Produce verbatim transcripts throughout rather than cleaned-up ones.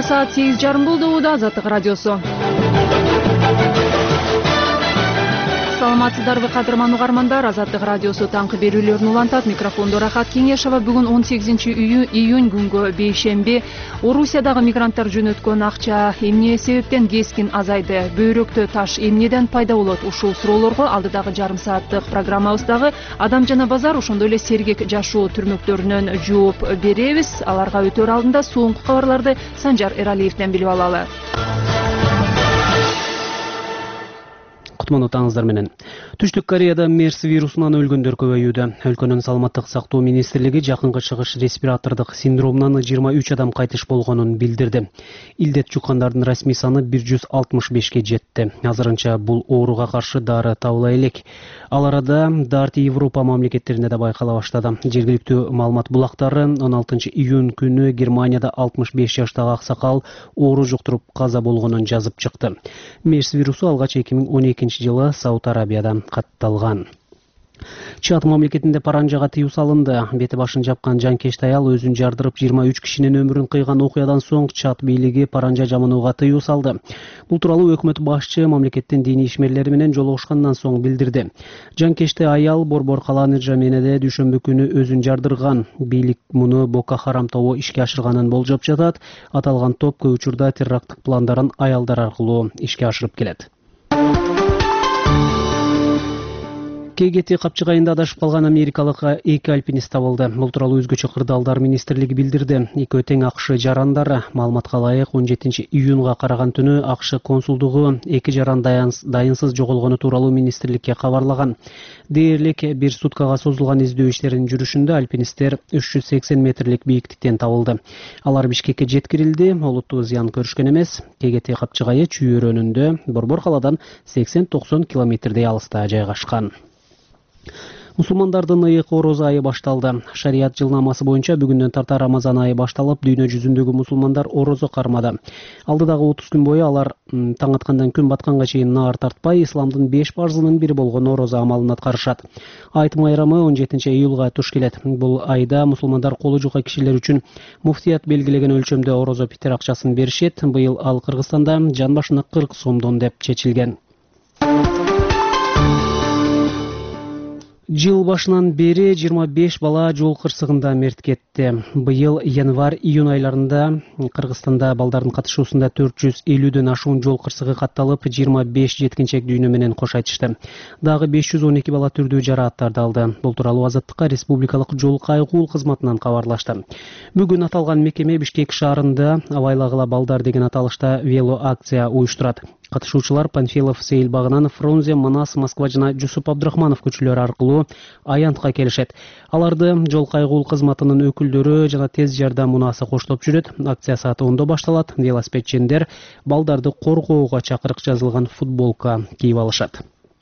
саат сегиз жарым болду. Убада Азаттык радиосу. Саламатсыздарбы кадырман угармандар. Азаттык радиосу таңкы берүүлөрүн улантат. Микрофондо Рахат Кеңешова. Бүгүн он сегизинчи июнь күнгө бейшемби. Орусиядагы мигранттар жөнөткөн акча эмне себептен кескин азайды? Бөйрөктө таш эмнеден пайда болот? Ушул суроолорго алдыдагы жарым сааттык программабыздагы Адам жана базар, ошондой эле сергек жашоо түрмөктөрүнөн жооп беребиз. Аларга өтөр алдында соңку кабарларды Санжар Эралиевден билип алалы. Кутманутаңыздар менен. Түштүк Кореяда мерс вирусунан өлгөндөр көбөйүүдө. Өлкөнүн саламаттык сактоо министрлиги жакынкы чыгыш респиратордук синдромунан жыйырма үч адам кайтыш болгонун билдирди. Илдет жуккандардын расмий саны бир жүз алтымыш бешке жетти. Азырынча бул ооруга каршы дары табыла элек. Ал арада Дарти Европа мамлекеттеринде да байкала баштады. Жергиликтүү маалымат булактары он алтынчы июнь күнү Германияда алтымыш беш жаштагы аксакал оору жуктуруп каза болгонун жазып чыкты. Мерс вирусу алгач эки миң он экинчи жылы Сауд Арабияда катталган. Чад мамлекетинде паранжага тыюу салынды. Бети башын жапкан жанкешти аял өзүн жардырып жыйырма үч кишинин өмүрүн кыйган окуядан соң Чад бийлиги паранжа жаманууга тыюу салды. Бул тууралуу өкмөт башчы мамлекеттин диний ишмерлери менен жолугушкандан соң билдирди. Жанкешти аял Борбор калааны Жаменеде дүйшөмбү күнү өзүн жардырган. Бийлик муну Боко Харам тобу ишке ашырганын болжоп жатат. Аталган топ көп учурда терракттык пландарын аялдар аркылуу ишке ашырып келет. Кегети капчыгайында адашып калган америкалык эки альпинист табылды. Бул тууралуу өзгөчө кырдаалдар министрлиги билдирди. Экөө тең АКШ жарандары. Маалыматка ылайык он жетинчи июнга караган түнү АКШ консулдугу эки жаран дайынсыз жоголгону тууралуу министрликке кабарлаган. Дээрлик бир суткага созулган издөө иштеринин жүрүшүндө альпинисттер үч жүз сексен метрлик бийиктиктен табылды. Алар Бишкекке жеткирилди. Олуттуу зыян көрүшкөн эмес. Кегети капчыгайы чүйөрөнүндө Борбор калаадан сексен токсон километрдей алыста жайгашкан. Мусулмандардын ыйык орозо айы башталды. Шарият жылнамасы боюнча бүгүндөн тарта Рамазан айы башталып, дүйнө жүзүндөгү мусулмандар орозо кармады. Алдыдагы отуз күн бою алар таң аткандан күн батканга чейин наар тартпай, исламдын беш парзынын бири болгон орозо амалын аткарышат. Айт майрамы он жетинчи июлга туш келет. Бул айда мусулмандар колу жука кишилер үчүн муфтият белгилеген өлчөмдө орозо питер акчасын беришет. Быйыл ал Кыргызстанда жан башына кырк сомдон деп чечилген. Жыл башынан бери жыйырма беш бала жол кырсыгында мерт кетти. Быйыл январь-июнь айларында Кыргызстанда балдардын катышуусунда төрт жүз элүүдөн ашуун жол кырсыгы катталып, жыйырма беш жеткинчек дүйнө менен кош айтышты. Дагы беш жүз он эки бала түрдүү жарааттарды алды. Бул тууралуу Азаттыкка Республикалык жол кайгуу кызматынан кабарлашты. Бүгүн аталган мекеме Бишкек шаарында абайлагыла балдар деген аталышта вело акция уюштурат. Катышуучулар Панфилов, Сейил багынан Фрунзе, Манас, Москва жана Жусуп Абдрахманов көчөлөрү аркылуу аянтка келишет. Аларды жол кайгуу кызматынын өкүлдөрү жана тез жардам мунаасы коштоп жүрөт. Акция саат ондо башталат. Велосипедчендер балдарды коргоого чакырык жазылган футболка кийип алышат.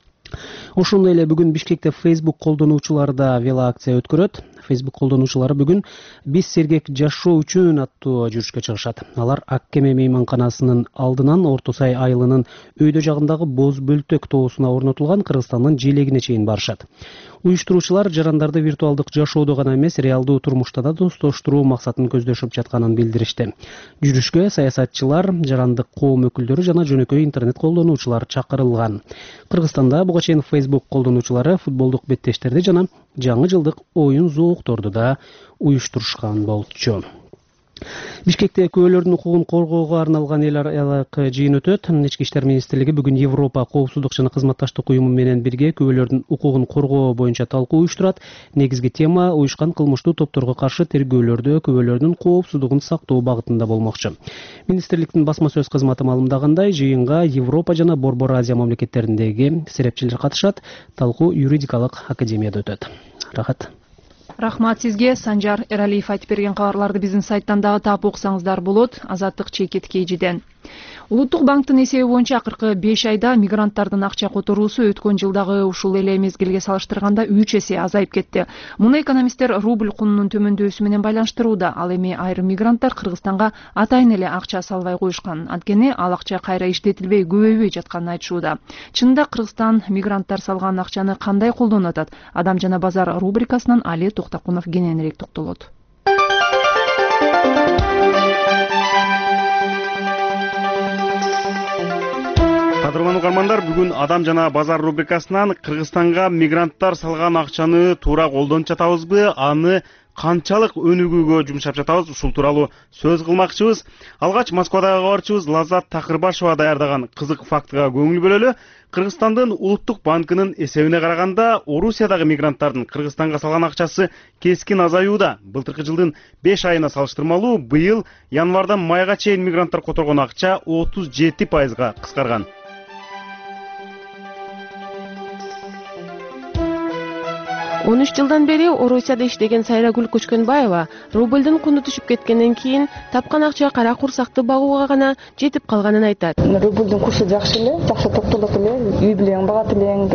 Ошондой эле бүгүн Бишкекте Facebook колдонуучулары да вело акция өткөрөт. Facebook колдонуучулары бүгүн биз сергек жашоо үчүн аттуу жүрүшкө чыгышат. Алар Ак Кеме мейманканасынын алдынан Орто Сай айылынын өйдө жагындагы Боз Бөлтөк тоосуна орнотулган Кыргызстандын желегине чейин барышат. Уюштуруучулар жарандарды виртуалдык жашоодо гана эмес, реалдуу турмушта да достоштуруу максатын көздөшүп жатканын билдиришти. Жүрүшкө саясатчылар, жарандык коом өкүлдөрү жана жөнөкөй интернет колдонуучулар чакырылган. Кыргызстанда буга чейин Facebook колдонуучулары футболдук беттештерди жана жаңы жылдык оюн зоокторду да уюштурушкан болчу. Бишкекте күбөлөрдүн укугун коргоого арналган эл аралык жыйын өтөт. Ички иштер министрлиги бүгүн Европа коопсуздук жана кызматташтык уюму менен бирге күбөлөрдүн укугун коргоо боюнча талкуу уюштурат. Негизги тема уюшкан кылмыштуу топторго каршы тергөөлөрдө күбөлөрдүн коопсуздугун сактоо багытында болмокчу. Министрликтин басма сөз кызматы маалымдагандай, жыйынга Европа жана Борбор Азия мамлекеттериндеги серепчилер катышат. Талкуу юридикалык академияда өтөт. Рахат. Рахмат сизге. Санжар Эралиев айтып берген кабарларды биздин сайттан дагы таап окусаңыздар болот. Азаттык Чекет Кейжиден. Улуттук банктын эсеби боюнча акыркы беш айда мигранттардын акча которуусу өткөн жылдагы ушул эле мезгилге салыштырганда үч эсе азайып кетти. Муну экономисттер рубль кунунун төмөндөшү менен байланыштырууда. Ал эми айрым мигранттар Кыргызстанга атайын эле акча салбай коюшкан. Анткени ал акча кайра иштетилбей көбөйбөй жатканын айтышууда. Чынында Кыргызстан мигранттар салган акчаны кандай колдонуп атат? Адам жана базар рубрикасынан Али Токтакунов кененирээк токтолот. Кадырлануу угармандар, бүгүн Адам жана базар рубрикасынан Кыргызстанга мигранттар салган акчаны туура колдонуп жатабызбы, аны канчалык өнүгүүгө жумшап жатабыз, ушул тууралуу сөз кылмакчыбыз. Алгач Москвадагы кабарчыбыз Лаззат Такырбашева даярдаган кызык фактыга көңүл бөлөлү. Кыргызстандын Улуттук банкынын эсебине караганда, Орусиядагы мигранттардын Кыргызстанга салган акчасы кескин азаюуда. Былтыркы жылдын беш айына салыштырмалуу быйыл январдан майга чейин мигранттар которгон акча отуз жети пайызга кыскарган. он үч жылдан бери Орусияда иштеген Сайрагүл Көчкөнбаева рубльдун куну түшүп кеткенден кийин тапкан акча кара курсакты багууга гана жетип калганын айтат. Рубльдун курсу жакшы эле, жакшы токтолот эле, үй билең, бага билең,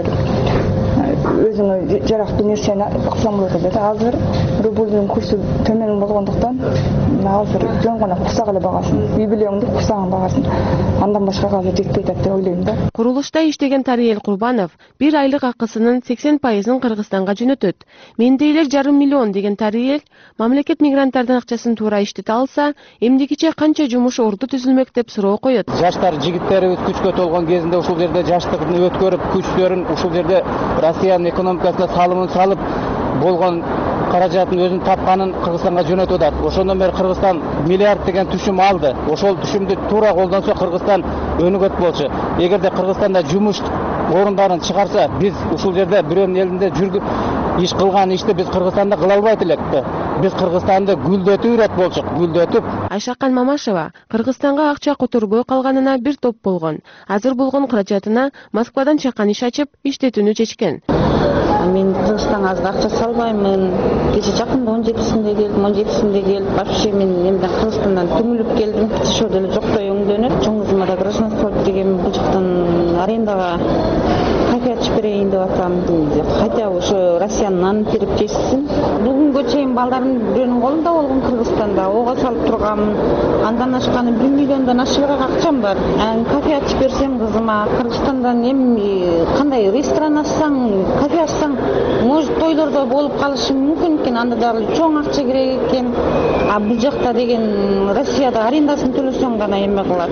өзүңө жарактуу нерсени алсаң болот эле. Азыр рубльдун курсу төмөн болгондуктан азыр жөн гана курсак эле багасын, үй билеңди курсагын багасын. Андан башкага азыр жетпей атат деп ойлойм да. Курулушта иштеген Тариел Курбанов бир айлык акысынын сексен пайызын Кыргызстанга жөнөтөт. Мендейлер жарым миллион деген Тариел мамлекет мигранттардын акчасын туура иштете алса, эмдигиче канча жумуш орду түзүлмөк деп суроо коет. Жаштар жигиттерибиз күчкө толгон кезинде ушул жерде жаштыгын өткөрүп, күчтөрүн ушул жерде Россиянын экономикасына салымын салып болгон каражатын өзүн тапканын Кыргызстанга жөнөтүп атат. Ошондон бери Кыргызстан миллиард деген түшүм алды. Ошол түшүмдү туура колдонсо Кыргызстан өнүгөт болчу. Эгерде Кыргызстанда жумуш орундарын чыгарса, биз ушул жерде бирөөнүн элинде жүргүп иш кылган ишти биз Кыргызстанда кыла албайт элек. Биз Кыргызстанды гүлдөтүп ирет болчук, гүлдөтүп. Айшакан Мамашева Кыргызстанга акча которбой калганына бир топ болгон. Азыр болгон каражатына Москвадан чакан иш ачып, иштетүүнү чечкен. Мен Кыргызстанга азыр акча салбаймын. Кече жакында он жетисинде келдим, он жетисинде келип, вообще мен эмден Кыргызстандан түңүлүп келдим. Ошол деле жоктой өңдөнүп, чоң кызыма да гражданство алып берген, бул жактан арендага кофе ачып берейин деп атам. Хотя ошо Россиянын нанын терип жейсиң. Бүгүнгө чейин балдарым бирөөнүн колунда болгон Кыргызстанда, ого салып турганмын. Андан ашканы бир миллиондон ашыгыраак акчам бар. Анан кофе ачып берсем кызыма, Кыргызстандан эми кандай ресторан ачсаң, кофе ачсаң, может тойлордо болуп калышы мүмкүн экен, анда дагы чоң акча керек экен. А бул жакта деген Россияда арендасын төлөсөң гана эме кылат.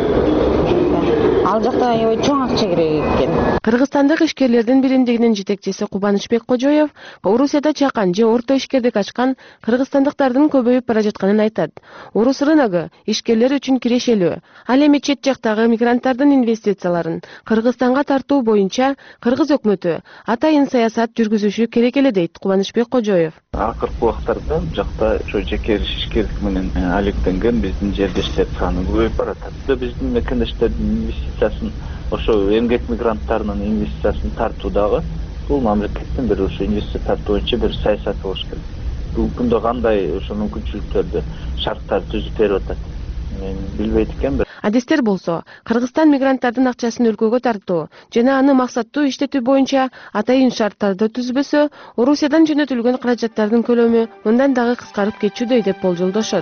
Ал жакта аябай чоң акча керек экен. Кыргызстандык ишкерлердин биримдигинин жетекчиси Кубанычбек Кожоев Орусияда чакан же орто ишкердик ачкан кыргызстандыктардын көбөйүп бара жатканын айтат. Орус рыногу ишкерлер үчүн кирешелүү. Ал эми чет жактагы мигранттардын инвестицияларын Кыргызстанга тартуу боюнча кыргыз өкмөтү атайын саясат жүргүзүшү керек эле дейт Кубанычбек Кожоев. Акыркы убактарда жакта ошо жеке ишкерлик менен алектенген биздин жердештер саны көбөйүп баратат. Биздин мекендештердин инвестициясын, ошо эмгек мигранттарынын инвестициясын тартуудагы бул мамлекеттин бир ошо инвестиция тартуу боюнча бир саясаты болуш керек. Бул күндө кандай ошо мүмкүнчүлүктөрдү, шарттарды түзүп берип атат. Мен билбейт экенмин. Адистер болсо, Кыргызстан мигранттардын акчасын өлкөгө тартуу жана аны максаттуу иштетүү боюнча атайын шарттарды түзбөсө, Орусиядан жөнөтүлгөн каражаттардын көлөмү мындан дагы кыскарып кетчүдөй деп болжолдошот.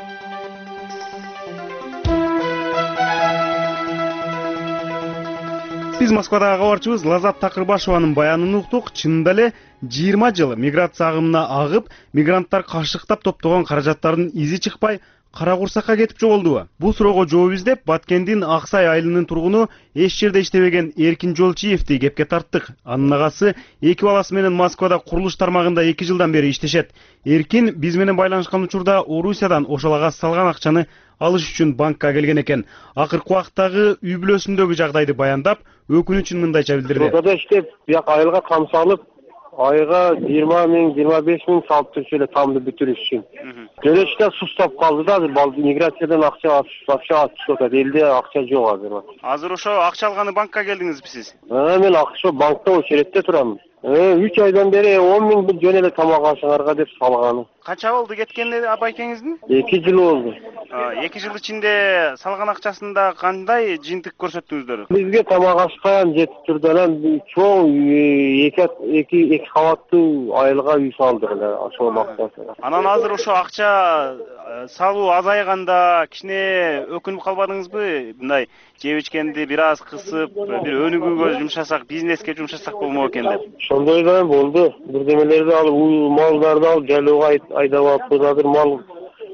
Биз Москвадагы кабарчыбыз Лаззат Такырбашеванын баянын уктук. Чынында эле жыйырма жыл миграция агымына агып, мигранттар кашыктап топтогон каражаттардын изи чыкпай, кара курсакка кетип жоголдубу? Бул суроого жооп издеп, Баткендин Аксай айылынын тургуну эч жерде иштебеген Эркин Жолчиевди кепке тарттык. Анын агасы эки баласы менен Москвада курулуш тармагында эки жылдан бери иштешет. Эркин биз менен байланышкан учурда Орусиядан ошол ага салган акчаны алыш үчүн банкка келген экен. Акыркы убактагы үй бүлөсүндөгү жагдайды баяндап, өкүнүчүн мындайча билдирди. Орусияда иштеп, бияк айылга кам салып, айга жыйырма миң, жыйырма беш миң салып турчу эле тамды бүтүрүш үчүн. Төлөштө сустап калды да, азыр миграциядан акча акча түшүп атат. Элде акча жок азыр. Азыр ошо акча алганы банкка келдиңизби сиз? Э, мен акча банкта очередте турам. Э, үч айдан бери он миң жөн эле тамак ашыңарга деп салганы. Канча болду кеткенде абайкеңиздин? эки жыл болду. эки жыл ичинде салган акчасында кандай жыйынтык көрсөттүңүздөр? Бизге тамак ашкан жетип турду, анан чоң эки эки эки кабаттуу айылга үй салдык эле ошол максатта. Анан азыр ошо акча салуу азайганда кичине өкүнүп калбадыңызбы? Мындай жеп ичкенди бир аз кысып, бир өнүгүүгө жумшасак, бизнеске жумшасак болмок экен деп. Ошондой да болду. Бирдемелерди алып, малдарды алып жайлоого айдап алып, азыр мал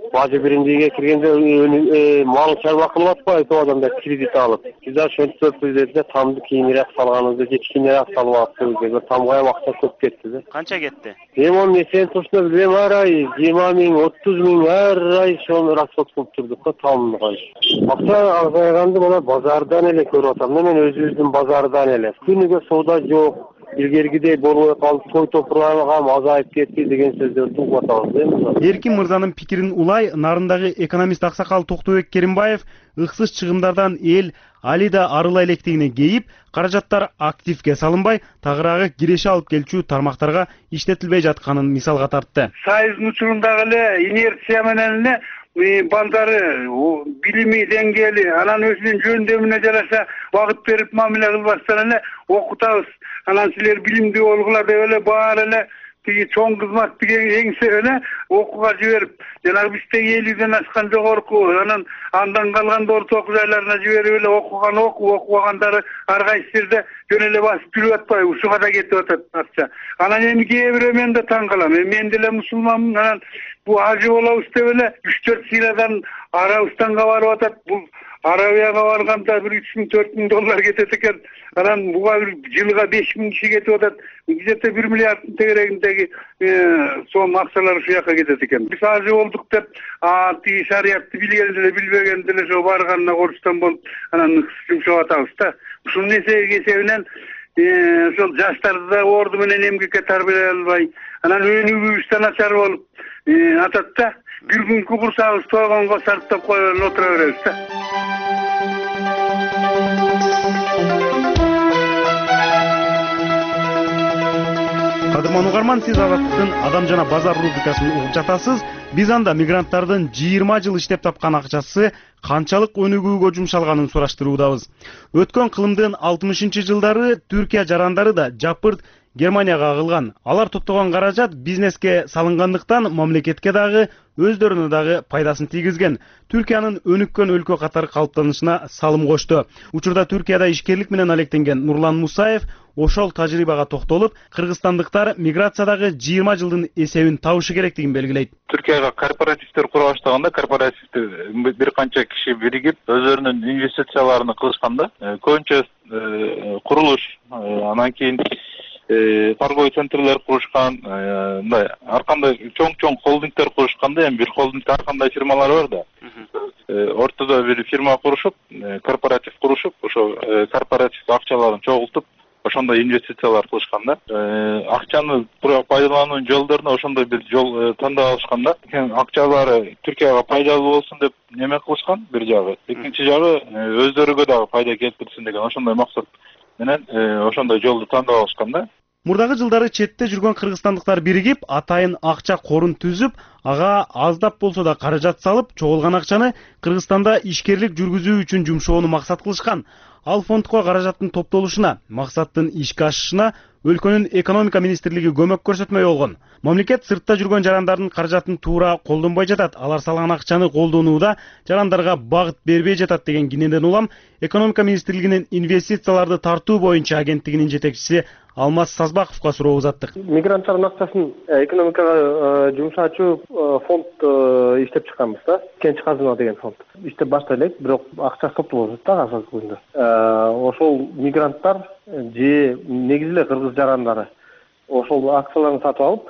бажы биринчиге киргенде мал чарба кылып атпайбы топ адамдар кредит алып. Биз ошентип да тамды кийинирээк салганыбызды же кичинерээк салып атпыз. Тамга акча көп кетти да. Канча кетти? Эми onu несен турсунда билбейм, ар ай жыйырма миң, отуз миң ар ай ошону расход кылып турдук да тамды кайсы. Акча азайганды мына базардан эле көрүп атам. Мен өзүбүздүн базардан эле. Күнүгө соода жок. Илгергидей болбой калып, той топурган азайып кетти деген сөздөрдү угуп атабыз. Эркин мырзанын пикирин улай нарындагы экономист аксакал Токтобек Керимбаев ыксыз чыгымдардан эл али да арыла электигине кейип, каражаттар активге салынбай, тагыраагы киреше алып келчү тармактарга иштетилбей жатканын мисалга тартты. Сайыздын учурундагы эле инерция менен эле балдары билими деңгээли анан өзүнүн жөндөмүнө жараша убакыт берип мамиле кылбастан эле окутабыз. Анан силер билимдүү болгула деп эле баары эле тиги чоң кызмат деген эңсеп эле окууга жиберип, жанагы биздеги элүүдөн ашкан жогорку, анан андан калганда орто окуу жайларына жиберип эле окуган окуу, окубагандары ар кайсы жерде жөн эле басып жүрүп атпайбы, ушуга да кетип атат акча. Анан эми кээ бирөө мен да таң калам. Мен деле мусулманмын, анан бу ажы болобуз деп эле үч төрт сыйрадан Арабистанга барып атат. Бул Арабияга барганда бир үч миң төрт миң доллар кетет экен. Анан буга бир жылга беш миң киши кетип атат. Где-то бир миллиарддын тегерегиндеги сом акчалар ушул жака кетет экен. Биз ажы болдук деп, а тиги шариятты билген деле билбеген деле ошо барганына Орустан болуп, анан жумшап атабыз да. Ушул нерсе эсебинен ошол жаштарды да орду менен эмгекке тарбиялай албай, анан өнүгүүбүз да начар болуп атат да. Бир күнкү курсагыбыз тойгонго сарптап коюп отура беребиз да. Кадырман угарман, сиз Азаттыктын Адам жана базар рубрикасын угуп жатасыз. Биз анда мигранттардын жыйырма жыл иштеп тапкан акчасы канчалык өнүгүүгө жумшалганын сураштыруудабыз. Өткөн кылымдын алтымышынчы жылдары Түркия жарандары да жапырт Германияга агылган. Алар топтогон каражат бизнеске салынгандыктан мамлекетке дагы өздөрүнө дагы пайдасын тийгизген. Түркиянын өнүккөн өлкө катары калыптанышына салым кошту. Учурда Түркияда ишкерлик менен алектенген Нурлан Мусаев ошол тажрыйбага токтолуп, кыргызстандыктар миграциядагы жыйырма жылдын эсебин табышы керектигин белгилейт. Түркияга корпоративдер кура баштаганда, корпоративдер бир канча киши биригип өздөрүнүн инвестицияларын кылышканда, көбүнчө курулуш, анан кийин торговый центрлер курушкан, мындай ар кандай чоң-чоң холдингдер курушканда, эми бир холдингде ар кандай фирмалар бар да. Ортодо бир фирма курушуп, корпоратив курушуп, ошо корпоратив акчаларын чогултуп, ошондой инвестициялар кылышканда, акчаны туура пайдалануунун жолдоруна ошондой бир жол тандап алышканда, акчалары Түркияга пайдалуу болсун деп неме кылышкан бир жагы. Экинчи жагы өздөрүгө дагы пайда келтирсин деген ошондой максат менен ошондой жолду тандап алышканда. Мурдагы жылдары четте жүргөн кыргызстандыктар биригип, атайын акча корун түзүп, ага аздап болсо да каражат салып, чогулган акчаны Кыргызстанда ишкерлик жүргүзүү үчүн жумшоону максат кылышкан. Ал фондко каражаттын топтолушуна, максаттын ишке ашышына өлкөнүн экономика министрлиги көмөк көрсөтмөй болгон. Мамлекет сыртта жүргөн жарандардын каражатын туура колдонбой жатат. Алар салган акчаны колдонууда жарандарга багыт бербей жатат деген кинеден улам экономика министрлигинин инвестицияларды тартуу боюнча агенттигинин жетекчиси Алмаз Сазбаковго суроо узаттык. Мигранттардын акчасын экономикага жумшаачу фонд иштеп чыкканбыз да. Кенч казына деген фонд. Иштеп баштай элек, бирок акча топтолуп жатат да асас көзүндө. Ошол мигранттар же негизи эле кыргыз жарандары ошол акцияларын сатып алып,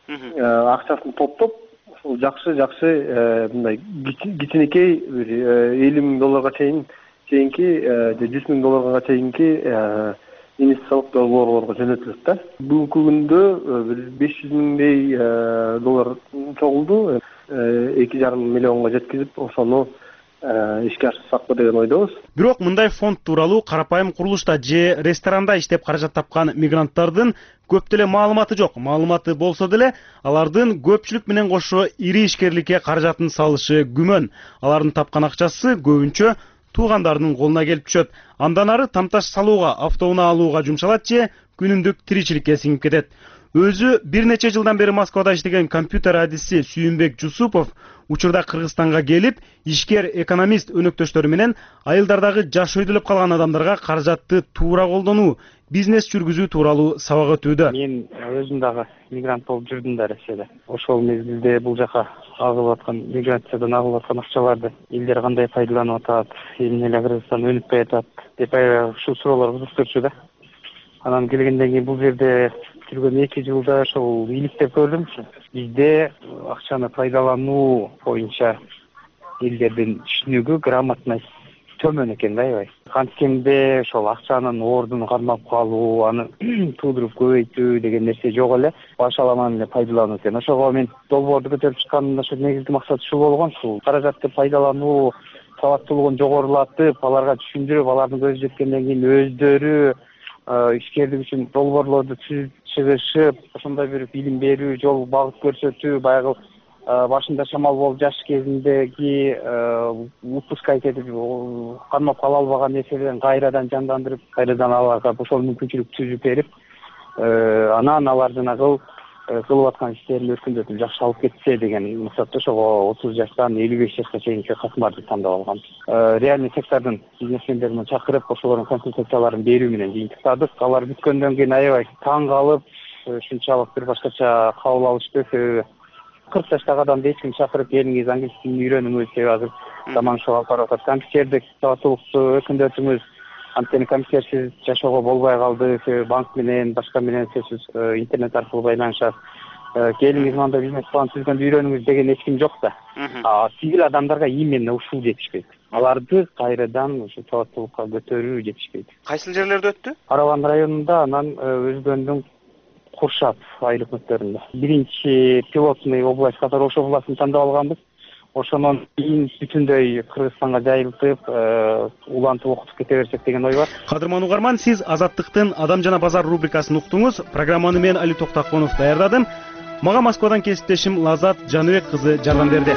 акчасын топтоп, ошол жакшы-жакшы мындай кичинекей бир элүү миң долларга чейин чейинки же жүз миң долларга чейинки инвестициялык долбоорлорго жөнөтүлөт да. Бүгүнкү күндө бир беш жүз миңдей доллар чогулду, эки жарым миллионго жеткизип, ошону ишке ашырсакпы деген ойдобуз. Бирок мындай фонд тууралуу карапайым курулушта же ресторанда иштеп каражат тапкан мигранттардын көп деле маалыматы жок. Маалыматы болсо деле, алардын көпчүлүк менен кошо ири ишкерликке каражатын салышы күмөн. Алардын тапкан акчасы көбүнчө туугандарынын колуна келип түшөт. Андан ары тамташ салууга, автоунаа алууга жумшалат же күнүмдүк тиричиликке сиңип кетет. Өзү бир нече жылдан бери Москвада иштеген компьютер адиси Сүйүнбек Жусупов учурда Кыргызстанга келип, ишкер экономист өнөктөштөрү менен айылдардагы жаш өйдөлөп калган адамдарга каражатты туура колдонуу, бизнес жүргүзүү тууралуу сабак өтүүдө. Мен өзүм дагы мигрант болуп жүрдүм да Россияда. Ошол мезгилде бул жака агылып аткан миграциядан агылып аткан акчаларды элдер кандай пайдаланып атат, эмне эле Кыргызстан өнүкпөй атат деп ушул суроолор кызыктырчу да. Анан келгенден кийин бул жерде жүргөн эки жылда ошол иликтеп көрдүм. Бизде акчаны пайдалануу боюнча элдердин түшүнүгү, грамотность төмөн экен да, аябай. Канткенде ошол акчанын ордун кармап калуу, аны туудуруп көбөйтүү деген нерсе жок эле, башаламан эле пайдалануу экен. Ошого мен долбоорду көтөрүп чыкканымда ошо негизги максат ушул болгон, ушул каражатты пайдалануу, сабаттуулугун жогорулатып, аларга түшүндүрүп, алардын көзү жеткенден кийин өздөрү ишкерлик үчүн долбоорлорду түзүп чыгышып, ошондой бир билим берүү, жол багыт көрсөтүү, баягы башында шамал болуп жаш кезиндеги упускать этип кармап кала албаган нерселерин кайрадан жандандырып, кайрадан аларга ошол мүмкүнчүлүк түзүп берип, анан алар жанагы кылып аткан иштерин өркүндөтүп жакшы алып кетсе деген максатта ошого отуз жаштан элүү беш жашка чейинки касмарды тандап алган. Реальный сектордун бизнесмендерин чакырып, ошолордун консультацияларын берүү менен жыйынтыктадык. Алар бүткөндөн кийин аябай таң калып, ушунчалык бир башкача кабыл алышты. Себеби кырк жаштагы адамды эч ким чакырып келиңиз, англис тилин үйрөнүңүз, себеби азыр заман ошого алып барып атат. Компьютердик сабаттуулукту өркүндөтүңүз, анткени компьютерсиз жашоого болбой калды. Себеби банк менен, башка менен сөзсүз интернет аркылуу байланышат. Келиңиз, мындай бизнес план түзгөндү үйрөнүңүз деген эч ким жок да. Сигил адамдарга именно ушул жетишпейт. Аларды кайрадан ушу сабаттуулукка көтөрүү жетишпейт. Кайсыл жерлерде өттү? Араван районунда, анан Өзгөндүн Куршап айылык мектебинде. Биринчи пилотный область катары ошол областын тандап алганбыз. Ошондон кийин бүтүндөй Кыргызстанга жайылтып, улантып окутуп кете берсек деген ой бар. Кадырман угарман, сиз Азаттыктын Адам жана базар рубрикасын уктуңуз. Программаны мен Али Токтаконов даярдадым. Мага Москвадан кесиптешим Лазат Жаныбек кызы жардам берди.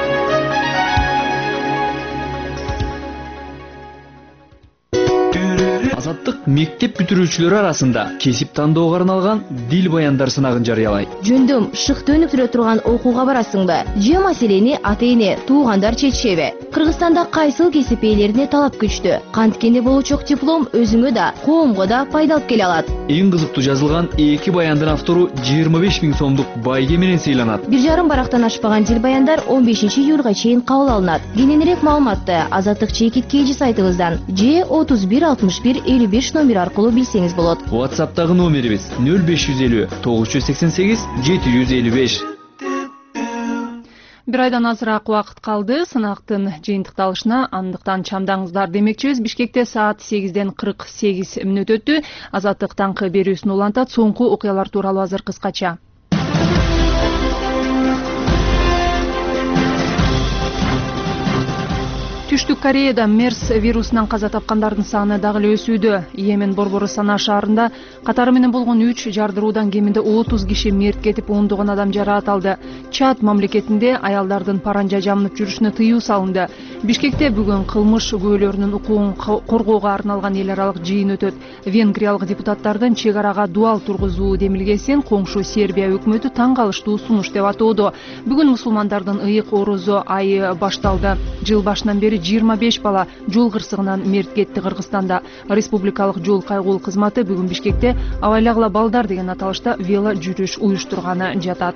Азаттык мектеп бүтүрүүчүлөрү арасында кесип тандоого арналган дил баяндар сынагын жарыялайт. Жөндөм шыкты өнүктүрө турган окууга барасыңбы? Же маселени ата-эне, туугандар чечишеби? Кыргызстанда кайсыл кесип ээлерине талап күчтүү? Канткенде болучок диплом өзүңө да, коомго да пайда алып келе алат. Эң кызыктуу жазылган эки баяндын автору жыйырма беш миң сомдук байге менен сыйланат. Бир жарым барактан ашпаган дил баяндар он бешинчи июлга чейин кабыл алынат. Кененирээк маалыматты Азаттык чекит кейжи сайтыбыздан же отуз бир алтымыш бир элүү беш номер аркылуу билсеңиз болот. WhatsApp'тагы номерибиз нөл беш жүз элүү тогуз жүз сексен сегиз жети жүз элүү беш. Бир айдан азыраак убакыт калды сынактын жыйынтыкталышына, андыктан чамдаңыздар демекчибиз. Бишкекте саат сегизден кырк сегиз мүнөт өттү. Азаттык таңкы берүүсүн улантат. Соңку окуялар тууралуу азыр кыскача. Түштүк Кореяда мерс вирусунан каза тапкандардын саны дагы эле өсүүдө. Йемен борбору Сана шаарында катары менен болгон үч жардыруудан кеминде отуз киши мерт кетип, ондогон адам жараат алды. Чад мамлекетинде аялдардын паранжа жамынып жүрүшүнө тыюу салынды. Бишкекте бүгүн кылмыш күбөлөрүнүн укугун коргоого арналган эл аралык жыйын өтөт. Венгриялык депутаттардын чек арага дуал тургузуу демилгесин коңшу Сербия өкмөтү таң калыштуу сунуш деп атоодо. Бүгүн мусулмандардын ыйык орозо айы башталды. Жыл башынан бери жыйырма беш бала жол кырсыгынан мерт кетти. Кыргызстанда республикалык жол кайгуу кызматы бүгүн Бишкекте абайлагыла балдар деген аталышта вело жүрүш уюштурганы жатат.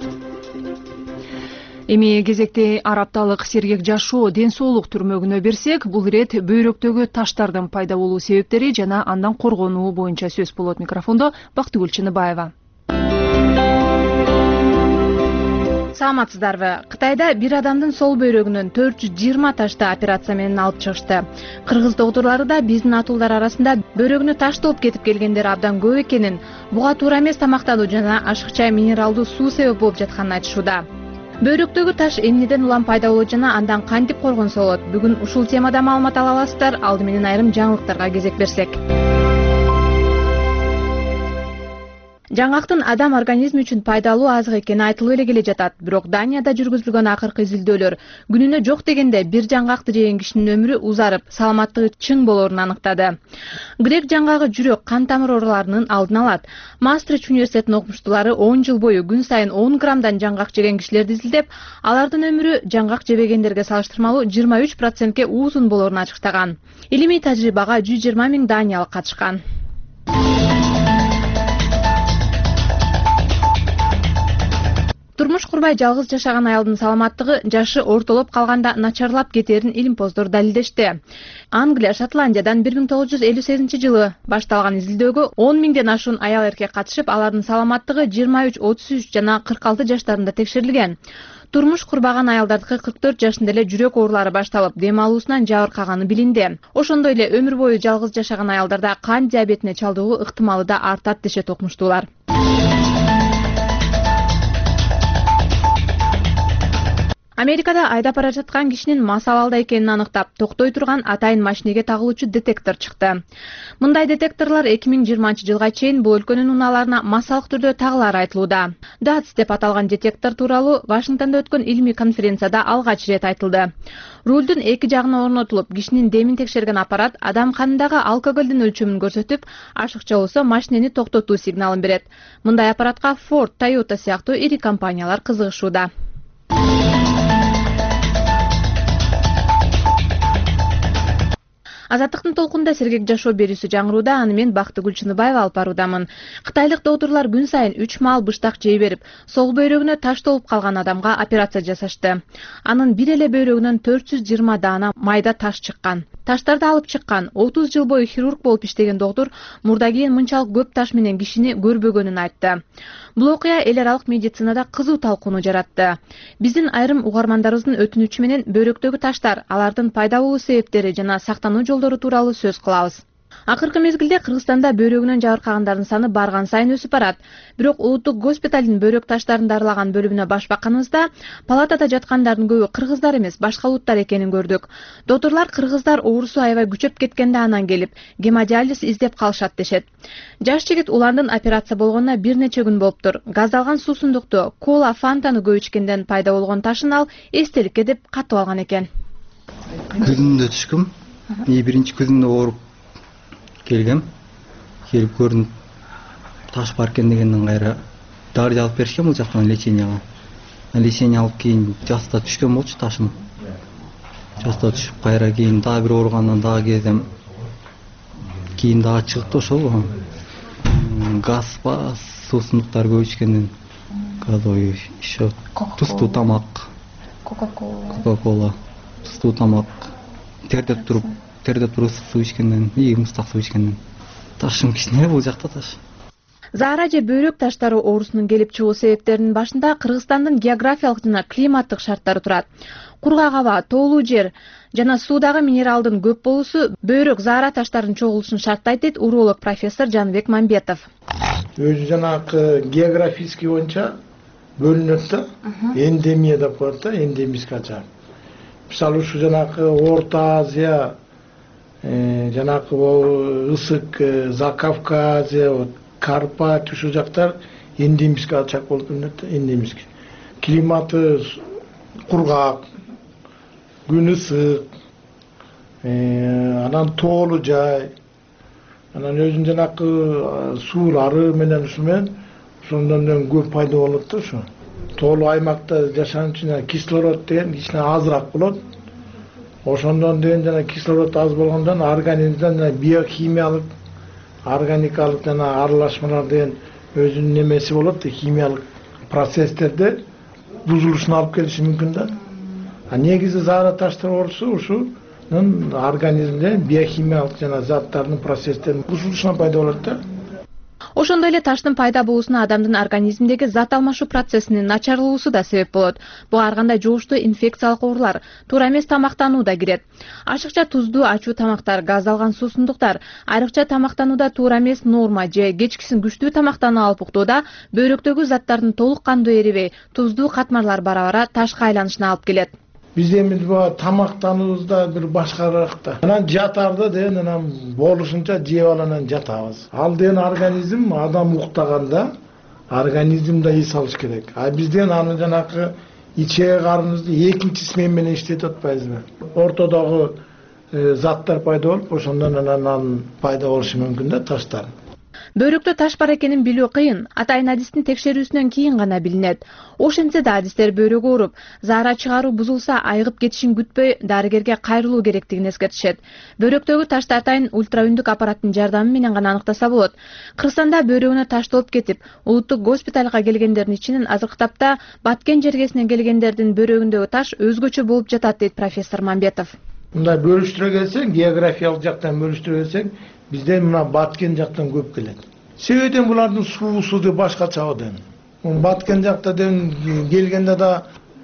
Эми кезекте арапталык сергек жашоо ден соолук түрмөгүнө берсек, бул ирет бөйрөктөгү таштардын пайда болуу себептери жана андан коргонуу боюнча сөз болот. Микрофондо Бактыгүл Чыныбаева. Саламатсыздарбы? Кытайда бир адамдын сол бөйрөгүнөн төрт жүз жыйырма ташты операция менен алып чыгышты. Кыргыз доктурлары да биздин атуулдар арасында бөйрөгүнө таш толуп кетип келгендер абдан көп экенин, буга туура эмес тамактануу жана ашыкча минералдуу суу себеп болуп жатканын айтышууда. Бөйрөктөгү таш эмнеден улам пайда болот жана андан кантип коргонсо болот? Бүгүн ушул темада маалымат ала аласыздар. Алды менен айрым жаңылыктарга кезек берсек. Жаңгактын адам организми үчүн пайдалуу азык экени айтылып эле келе жатат. Бирок Данияда жүргүзүлгөн акыркы изилдөөлөр күнүнө жок дегенде бир жаңгакты жеген кишинин өмүрү узарып, саламаттыгы чың болоорун аныктады. Грек жаңгагы жүрөк, кан тамыр ооруларынын алдын алат. Maastricht университетинин окумуштуулары он жыл бою күн сайын он граммдан жаңгак жеген кишилерди изилдеп, алардын өмүрү жаңгак жебегендерге салыштырмалуу жыйырма үч процентке узун болоорун ачыктаган. Илимий тажрыйбага жүз жыйырма миң даниялык катышкан. Турмуш курбай жалгыз жашаган аялдын саламаттыгы жашы ортолоп калганда начарлап кетерин илимпоздор далилдешти. Англия, Шотландиядан бир миң тогуз жүз элүү сегизинчи жылы башталган изилдөөгө он миңден ашуун аял эркек катышып, алардын саламаттыгы жыйырма үч, отуз үч жана кырк алты жаштарында текшерилген. Турмуш курбаган аялдардыкы кырк төрт жашында эле жүрөк оорулары башталып, дем алуусунан жабыркаганы билинди. Ошондой эле өмүр бою жалгыз жашаган аялдарда кант диабетине чалдыгуу ыктымалы да артат дешет окумуштуулар. Америкада айдап бара жаткан кишинин мас абалда экенин аныктап, токтой турган атайын машинеге тагылуучу детектор чыкты. Мындай детекторлор эки миң жыйырманчы жылга чейин бул өлкөнүн унааларына массалык түрдө тагылары айтылууда. дац деп аталган детектор тууралуу Вашингтондо өткөн илимий конференцияда алгач ирет айтылды. Рулдун эки жагына орнотулуп, кишинин демин текшерген аппарат адам канындагы алкоголдун өлчөмүн көрсөтүп, ашыкча болсо машинени токтотуу сигналын берет. Мындай аппаратка Ford, Toyota сыяктуу ири компаниялар кызыгышууда. Азаттыктын толкунда сергек жашоо берүүсү жаңырууда, аны мен Бактыгүл Чыныбаева алып баруудамын. Кытайлык доктурлар күн сайын үч маал быштак жей берип, сол бөйрөгүнө таш толуп калган адамга операция жасашты. Анын бир эле бөйрөгүнөн төрт жүз жыйырма даана майда таш чыккан. Таштарды алып чыккан отуз жыл бою хирург болуп иштеген доктур мурда кийин мынчалык көп таш менен кишини көрбөгөнүн айтты. Бул окуя эл аралык медицинада кызуу талкууну жаратты. Биздин айрым угармандарыбыздын өтүнүчү менен бөйрөктөгү таштар, алардын пайда болуу себептери жана сактануу жолдору тууралуу сөз кылабыз. Акыркы мезгилде Кыргызстанда бөйрөгүнөн жабыркагандардын саны барган сайын өсүп барат. Бирок улуттук госпиталдын бөйрөк таштарын дарылаган бөлүмүнө баш бакканыбызда палатада жаткандардын көбү кыргыздар эмес, башка улуттар экенин көрдүк. Доктурлар кыргыздар оорусу аябай күчөп кеткенде анан келип, гемодиализ издеп калышат дешет. Жаш жигит уландын операция болгонуна бир нече күн болуптур. Газдалган суусундукту, кола, фантаны көп ичкенден пайда болгон ташын ал эстеликке деп катып алган экен. Көзүмдө түшкүм. И биринчи көзүмдө ооруп келгем. Келип көрүнүп таш бар экен дегенден кайра дары жазып беришкен бул жактан леченияга. Лечение алып кийин жаста түшкөн болчу ташым. Жаста түшүп кайра кийин дагы бир ооругандан дагы кезем. Кийин дагы чыгыпты ошол. Газ ба, суусундуктар көп ичкенден. Газой, еще тустуу тамак. Кока-кола. Кока-кола. Тустуу тамак. Тердеп туруп, тердеп туруп суу ичкенден, и мустак суу ичкенден. Ташым кичине бул жакта таш. Заара же бөйрөк таштары оорусунун келип чыгуу себептеринин башында Кыргызстандын географиялык жана климаттык шарттары турат. Кургак аба, тоолуу жер жана суудагы минералдын көп болуусу бөйрөк заара таштарынын чогулушун шарттайт дейт уролог профессор Жанбек Мамбетов. Өзү жанагы географический боюнча бөлүнөт да, эндемия деп коет да, эндемический ачар. Мисалы ушу жанагы Орто Азия, жанагы ысык Закавказье, Карпат ушул жактар эндемический ачак болуп билинет да, эндемический. Климаты кургак, күн ысык, анан тоолуу жай, анан өзүнүн жанагы суулары менен ушу менен ошондон көп пайда болот да ушу. Тоолуу аймакта жашаган үчүн кислород деген кичине азыраак болот. Ошондон деген жана кислород аз болгондон организмден биохимиялык, органикалык жана аралашмалар деген өзүнүн немеси болот, химиялык процесстерде бузулушуна алып келиши мүмкүн да. А негизи заара таштар оорусу ушунун организмде биохимиялык жана заттардын процесстеринин бузулушуна пайда болот да. Ошондой эле таштын пайда болуусуна адамдын организминдеги зат алмашуу процессинин начарлуусу да себеп болот. Буга ар кандай жугуштуу инфекциялык оорулар, туура эмес тамактануу да кирет. Ашыкча туздуу ачуу тамактар, газдалган суусундуктар, айрыкча тамактанууда туура эмес норма же кечкисин күчтүү тамактануу алып уктоодо бөйрөктөгү заттардын толук кандуу эрибей, туздуу катмарлар бара-бара ташка айланышына алып келет. Биз эми тамактануубузда бир башкараак да. Анан жатарда деген анан болушунча жеп алып анан жатабыз. Ал деген организм адам уктаганда организм да эс алыш керек. А бизден аны жанакы ичеги карыныбызды экинчи смена менен иштетип атпайбызбы? Ортодогу заттар пайда болуп, ошондон анан пайда болушу мүмкүн да таштар. Бөйрөктө таш бар экенин билүү кыйын. Атайын адистин текшерүүсүнөн кийин гана билинет. Ошентсе да адистер бөйрөгү ооруп, заара чыгаруу бузулса айыгып кетишин күтпөй дарыгерге кайрылуу керектигин эскертишет. Бөйрөктөгү ташты атайын ультраүндүк аппараттын жардамы менен гана аныктаса болот. Кыргызстанда бөйрөгүнө таш толуп кетип, улуттук госпиталга келгендердин ичинен азыркы тапта Баткен жергесинен келгендердин бөйрөгүндөгү таш өзгөчө болуп жатат дейт профессор Мамбетов. Мындай бөлүштүрө келсең, географиялык жактан бөлүштүрө келсең, бизден мына Баткен жактан көп келет. Себебен булардын суусу да башкача одан. Баткен жактан келгенде да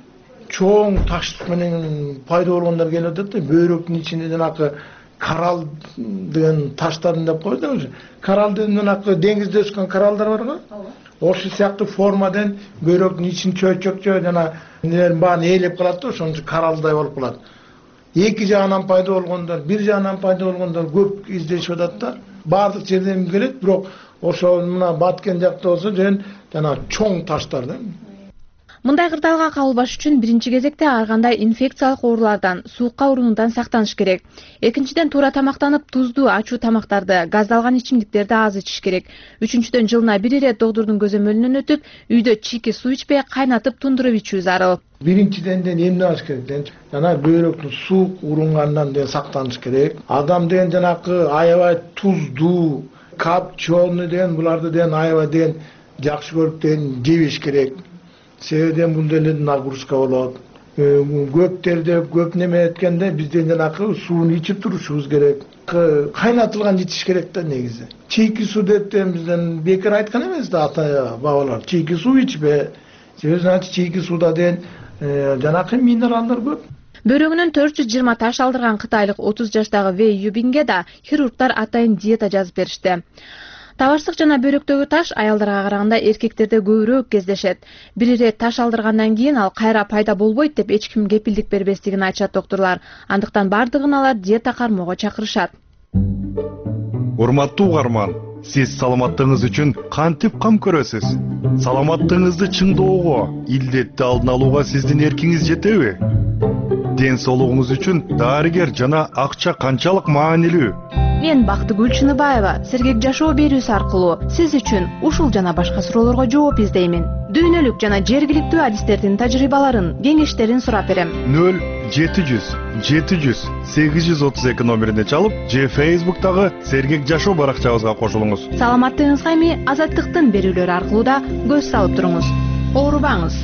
чоң таш менен пайда болгондор келип атат да, бөйрөктүн ичинде жанакы коралл деген таштарын деп коет да. Кораллдын жанакы деңизде өскөн кораллдар бар го. Ошол сыяктуу формадан бөйрөктүн ичин чөйчөкчө жана нелерин баарын ээлеп калат да, ошон үчүн кораллдай болуп калат. Эки жагынан пайда болгондор, бир жагынан пайда болгондор көп издешип атат да. Баардык жерден келет, бирок ошол мына Баткен жакта болсо жана чоң таштар да. Мындай кырдаалга кабылбаш үчүн биринчи кезекте ар кандай инфекциялык оорулардан, суукка урунуудан сактаныш керек. Экинчиден туура тамактанып, туздуу, ачуу тамактарды, газдалган ичимдиктерди аз ичиш керек. Үчүнчүдөн жылына бир ирет доктурдун көзөмөлүнөн өтүп, үйдө чийки суу ичпей, кайнатып тундуруп ичүү зарыл. Биринчиден эмне алыш керек? Жана бөйрөктүн суук урунгандан сактаныш керек. Адам деген жанакы аябай туздуу, копченый деген буларды деген аябай деген жакшы көрүп деген жебеш керек. Себебен бул деле нагрузка болот. Көптерде көп неме эткенде бизден жанакы сууну ичип турушубуз керек. Кайнатылган ичиш керек да негизи. Чийки суу деп бизден бекер айткан эмес да ата бабалар. Чийки суу ичпе. Себеби чийки сууда деген жанакы минералдар көп. Бөйрөгүнөн төрт жүз жыйырма таш алдырган кытайлык отуз жаштагы Вэй Юбинге да хирургдар атайын диета жазып беришти. Табарсык жана бөйрөктөгү таш аялдарга караганда эркектерде көбүрөөк кездешет. Бир ирет таш алдыргандан кийин ал кайра пайда болбойт деп эч ким кепилдик бербестигин айтышат доктурлар. Андыктан бардыгын алар диета кармоого чакырышат. Урматтуу угарман, сиз саламаттыгыңыз үчүн кантип кам көрөсүз? Саламаттыгыңызды чыңдоого, илдетти алдын алууга сиздин эркиңиз жетеби? Ден соолугуңуз үчүн дарыгер жана акча канчалык маанилүү? Мен Бактыгүл Чыныбаева сергек жашоо берүүсү аркылуу сиз үчүн ушул жана башка суроолорго жооп издеймин. Дүйнөлүк жана жергиликтүү адистердин тажрыйбаларын, кеңештерин сурап берем. нөл жети жүз жети жүз сегиз жүз отуз эки номерине чалып, же Facebook'тагы сергек жашоо баракчабызга кошулуңуз. Саламаттыгыңызга эми Азаттыктын берүүлөрү аркылуу да көз салып туруңуз. Оорубаңыз.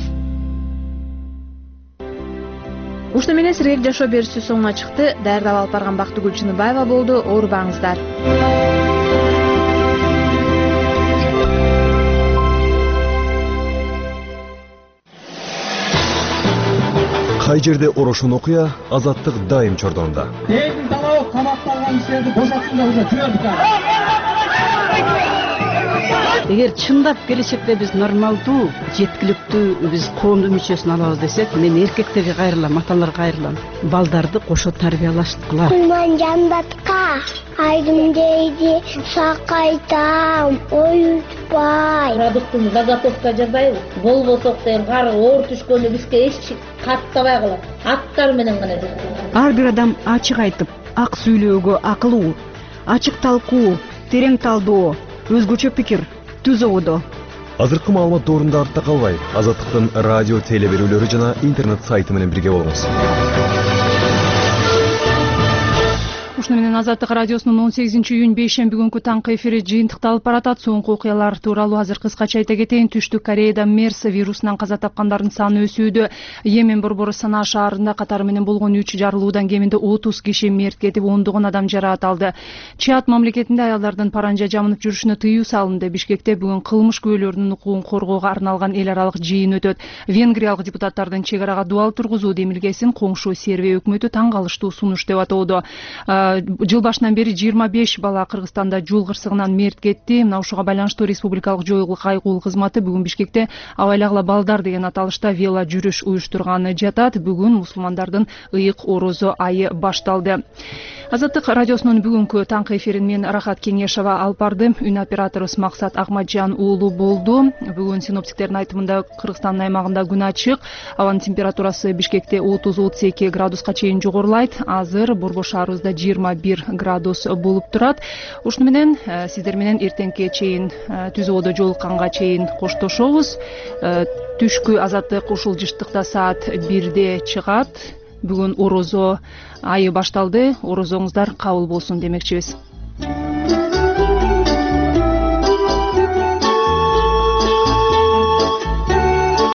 Ушуну менен сергек жашоо берүүсү соңуна чыкты. Даярдап алып барган Бактыгүл Чыныбаева болду. Оорубаңыздар. Кай жерде орошон окуя, Азаттык дайым чордонда. Эки талап камакталган иштерди бошотсун деп уже жибердик. Эгер чындап келечекте биз нормалдуу, жеткиликтүү биз коомдун мүчөсүн алабыз десек, мен эркектерге кайрылам, аталарга кайрылам. Балдарды кошо тарбиялаштыкыла. Кулман жандатка айдым дейди, сакайтам, оютпай. Продуктун заготовка жасайбыз. Болбосок деген кары оор түшкөндө бизге эч каттабай калат. Аттар менен гана жасайбыз. Ар бир адам ачык айтып, ак сүйлөөгө акылуу, ачык талкуу, терең талдоо, өзгөчө пикир, түз ободо. Азыркы маалымат доорунда артта калбай, Азаттыктын радио теле берүүлөрү жана интернет сайты менен бирге болуңуз. Ушуну менен Азаттык радиосунун он сегизинчи июнь бейшемби күнкү таңкы эфири жыйынтыкталып баратат. Соңку окуялар тууралуу азыр кыскача айта кетейин. Түштүк Кореяда мерс вирусунан каза тапкандардын саны өсүүдө. Йемен борбору Сана шаарында катары менен болгон үч жарылуудан кеминде отуз киши мерт кетип, ондогон адам жараат алды. Чад мамлекетинде аялдардын паранжа жамынып жүрүшүнө тыюу салынды. Бишкекте бүгүн кылмыш күбөлөрүнүн укугун коргоого арналган эл аралык жыйын өтөт. Венгриялык депутаттардын чек арага дуал тургузуу демилгесин коңшу Сербия өкмөтү таң калыштуу сунуш деп атоодо. жыл башынан бери жыйырма беш бала Кыргызстанда жол кырсыгынан мерт кетти. Мына ушуга байланыштуу республикалык жоюлгу кайгуу кызматы бүгүн Бишкекте абайлагыла балдар деген аталышта вело жүрүш уюштурганы жатат. Бүгүн мусулмандардын ыйык орозо айы башталды. Азаттык радиосунун бүгүнкү таңкы эфирин мен Рахат Кеңешова алып бардым. Үн операторубуз Максат Акматжан уулу болду. Бүгүн синоптиктердин айтымында Кыргызстандын аймагында күн ачык. Абанын температурасы Бишкекте отуз отуз эки градуска чейин жогорулайт. Азыр Борбор шаарыбызда жыйырма бир градус болуп турат. Ушуну менен сиздер менен эртеңке чейин түз абада жолукканга чейин коштошобуз. Түшкү азаттык ушул жыштыкта саат бирде чыгат. Бүгүн орозо айы башталды. Орозоңуздар кабыл болсун демекчибиз.